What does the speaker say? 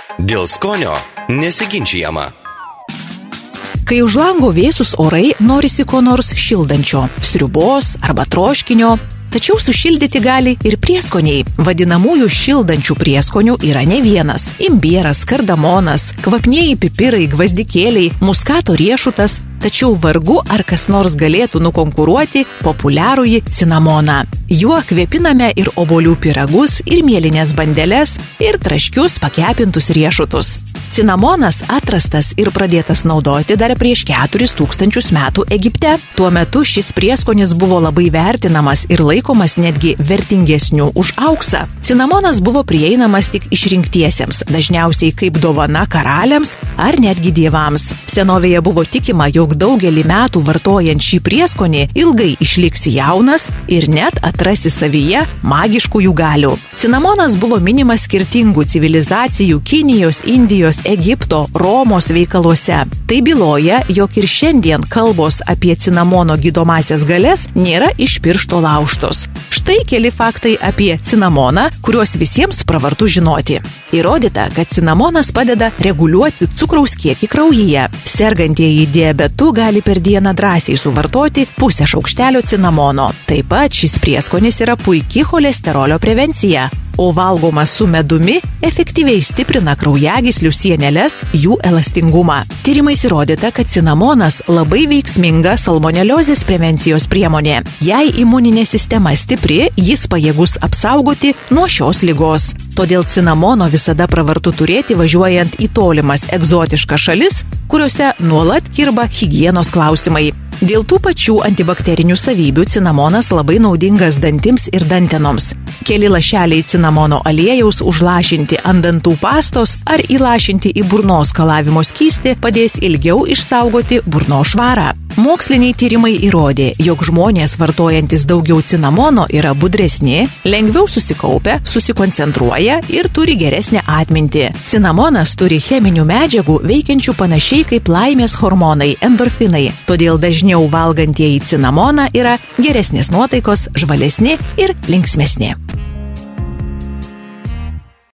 Dėl skonio nesiginčijama. Kai už lango vėsus orai, norisi ko nors šildančio, sriubos arba troškinio, tačiau sušildyti gali ir prieskoniai. Vadinamųjų šildančių prieskonių yra ne vienas. Imbieras, kardamonas, kvapnieji pipirai, gvazdikėliai, muskato riešutas, tačiau vargu ar kas nors galėtų nukonkuruoti populiarųjį cinamoną. Juo kvepiname ir obuolių pyragus, ir mielinės bandeles, ir traškius pakepintus riešutus. Cinamonas atrastas ir pradėtas naudoti dar prieš 4000 metų Egipte. Tuo metu šis prieskonis buvo labai vertinamas ir laikomas netgi vertingesniu už auksą. Cinamonas buvo prieinamas tik išrinktiesiems, dažniausiai kaip dovana karaliams ar netgi dievams. Senovėje buvo tikima, jog daugelį metų vartojant šį prieskonį ilgai išliksi jaunas ir net atrasi savyje magiškųjų galių. Cinamonas buvo minimas skirtingų civilizacijų Kinijos, Indijos, Egipto, Romos veikaluose. Tai byloja, jog ir šiandien kalbos apie cinamono gydomąsias galias nėra iš piršto laužtos. Štai keli faktai apie cinamoną, kuriuos visiems pravartu žinoti. Įrodyta, kad cinamonas padeda reguliuoti cukraus kiekį kraujyje. Sergantieji diabetu gali per dieną drąsiai suvartoti pusę šaukštelio cinamono. Taip pat šis prieskonis yra puiki cholesterolio prevencija, o valgomas su medumi efektyviai stiprina kraujagyslių sieneles, jų elastingumą. Tyrimais įrodyta, kad cinamonas labai veiksminga salmoneliozės prevencijos priemonė. Jei imuninė sistema stipri, jis pajėgus apsaugoti nuo šios ligos. Todėl cinamono visada pravartu turėti važiuojant į tolimas egzotiškas šalis, kuriuose nuolat kirba higienos klausimai. Dėl tų pačių antibakterinių savybių cinamonas labai naudingas dantims ir dantenoms. Keli lašeliai cinamono aliejaus užlašinti ant dantų pastos ar įlašinti į burnos skalavimo skystį padės ilgiau išsaugoti burnos švarą. Moksliniai tyrimai įrodė, jog žmonės vartojantis daugiau cinamono yra budresni, lengviau susikaupia, susikoncentruoja ir turi geresnę atmintį. Cinamonas turi cheminių medžiagų veikiančių panašiai kaip laimės hormonai – endorfinai. Todėl dažniau valgantieji cinamoną yra geresnės nuotaikos, žvalesni ir linksmesni.